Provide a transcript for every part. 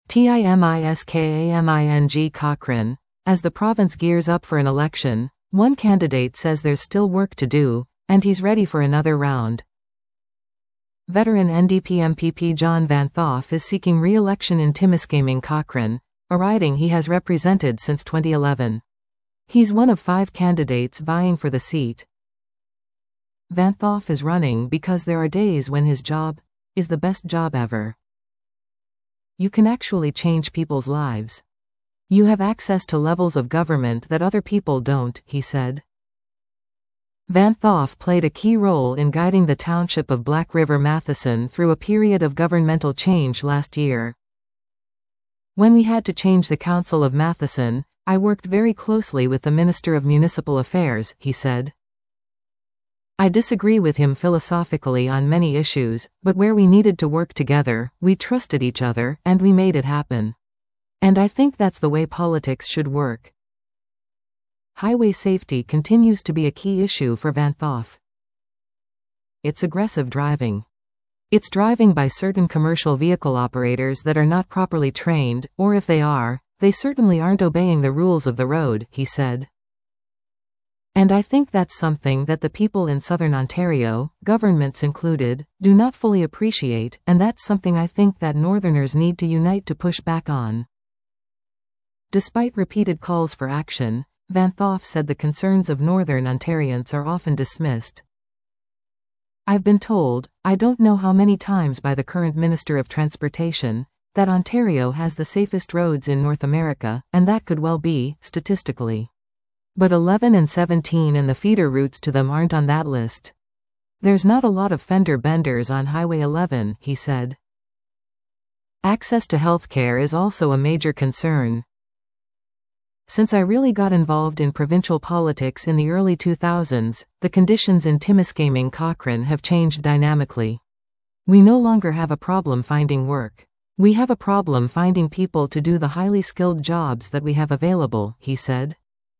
Timiskaming Cochrane. As the province gears up for an election, one candidate says there's still work to do, and he's ready for another round. Veteran NDP MPP John Van Thoff is seeking re-election in Timiskaming Cochrane, a riding he has represented since 2011. He's one of 5 candidates vying for the seat. Van Thoff is running because there are days when his job is the best job ever. You can actually change people's lives. You have access to levels of government that other people don't, he said. Van Thoff played a key role in guiding the township of Black River Matheson through a period of governmental change last year. When we had to change the Council of Matheson, I worked very closely with the Minister of Municipal Affairs, he said. I disagree with him philosophically on many issues, but where we needed to work together, we trusted each other, and we made it happen. And I think that's the way politics should work. Highway safety continues to be a key issue for Van Thoff. It's aggressive driving. It's driving by certain commercial vehicle operators that are not properly trained, or if they are, they certainly aren't obeying the rules of the road, he said. And I think that's something that the people in Southern Ontario, governments included, do not fully appreciate, and that's something I think that Northerners need to unite to push back on. Despite repeated calls for action, Van Thoff said the concerns of Northern Ontarians are often dismissed. I've been told, I don't know how many times by the current Minister of Transportation, that Ontario has the safest roads in North America, and that could well be, statistically. But 11 and 17 and the feeder routes to them aren't on that list. There's not a lot of fender benders on Highway 11, he said. Access to healthcare is also a major concern. Since I really got involved in provincial politics in the early 2000s, the conditions in Timiskaming Cochrane have changed dynamically. We no longer have a problem finding work. We have a problem finding people to do the highly skilled jobs that we have available, he said.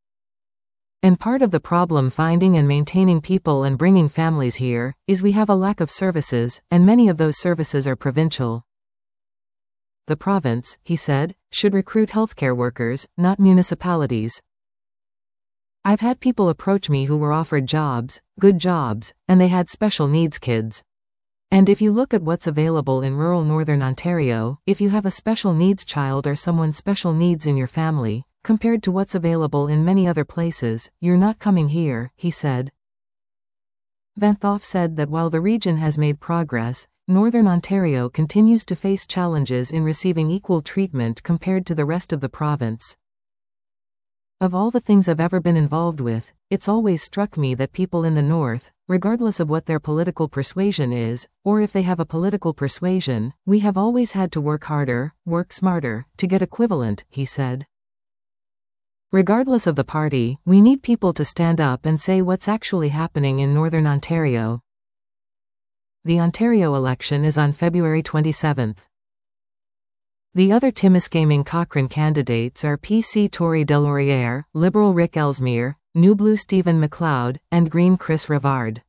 And part of the problem finding and maintaining people and bringing families here is we have a lack of services, and many of those services are provincial. The province, he said, should recruit healthcare workers, not municipalities. I've had people approach me who were offered jobs, good jobs, and they had special needs kids. And if you look at what's available in rural Northern Ontario, if you have a special needs child or someone special needs in your family, compared to what's available in many other places, you're not coming here, he said. Van Thoff said that while the region has made progress, Northern Ontario continues to face challenges in receiving equal treatment compared to the rest of the province. Of all the things I've ever been involved with, it's always struck me that people in the North, regardless of what their political persuasion is, or if they have a political persuasion, we have always had to work harder, work smarter, to get equivalent, he said. Regardless of the party, we need people to stand up and say what's actually happening in Northern Ontario. The Ontario election is on February 27. The other Timiskaming Cochrane candidates are PC Tory Delorier, Liberal Rick Ellesmere, New Blue Stephen McLeod, and Green Chris Rivard.